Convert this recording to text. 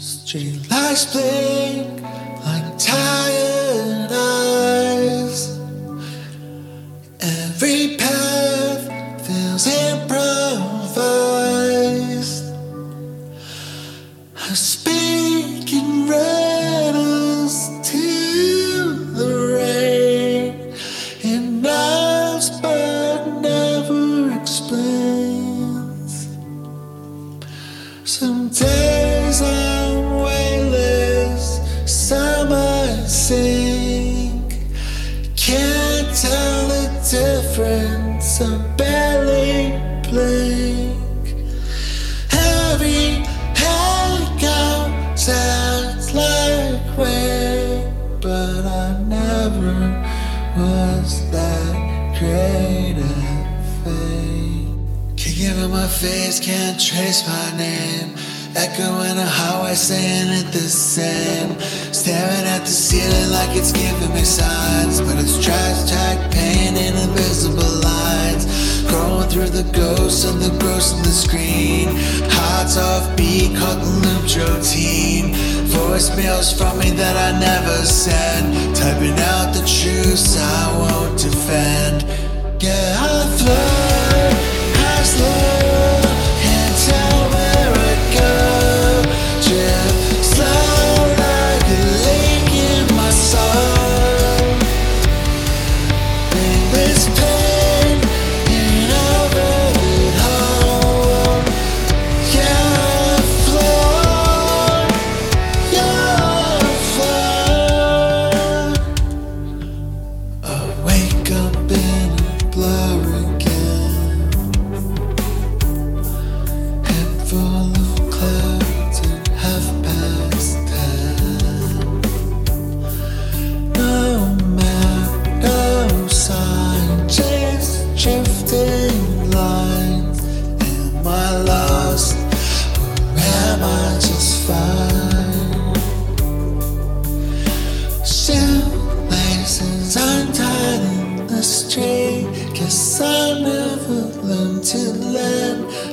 Streetlights blink like tired eyes. Every path feels improvised. I speak in riddles to the rain, in knives but never explains. Some days I'm weightless, some I sink. Can't tell the difference, I barely blink. Every hangout sounds like rain, but I never was that great at fate. Can't give it my face, can't trace my name. Echoing a highway saying it the same. Staring at the ceiling like it's giving me signs, but it's trash tag pain in invisible lines. Growing through the ghosts of the gross on the screen. Hearts off beat, caught the looped routine. Voicemails from me that I never send. Typing out the truths I won't defend. Yeah, I float, I slow, can't tell where I go. Drip slow like a leak in my soul. Nameless pain in a velvet hole. Yeah, I float, yeah, I float. I wake up in a blur again. Head full of clouds at 10:30. No map, no sign, just drifting lines. Am I lost or am I just fine? Shoelaces untied in the street. Guess I never learned to lend.